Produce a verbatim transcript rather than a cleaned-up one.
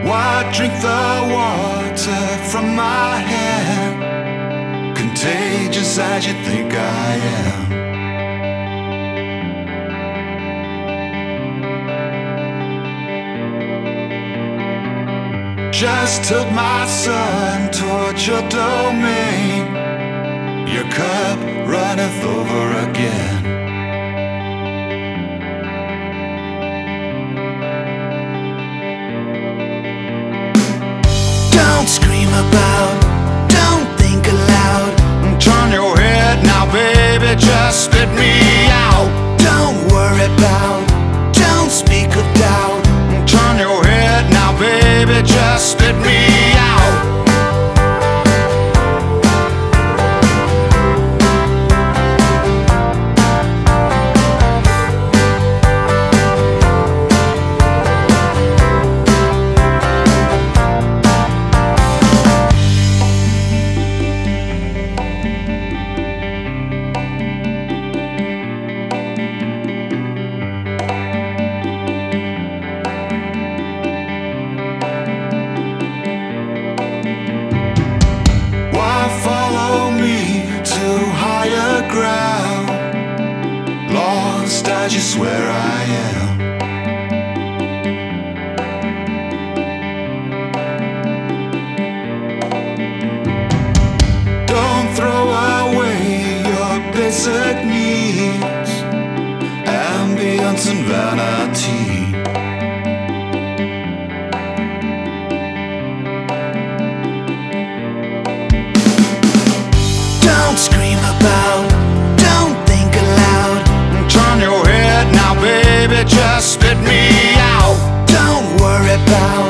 Why drink the water from my hand? Contagious as you think I am. Just took my son towards your domain. Your cup runneth over again. Don't scream about, don't think aloud. Turn your head now, baby, just spit me out. Don't worry about, don't speak of doubt. Turn your head now, baby, just spit me out. Lost as you swear I am. Don't throw away your basic needs, ambience and vanity. Don't scream about, baby, just spit me out. Don't worry about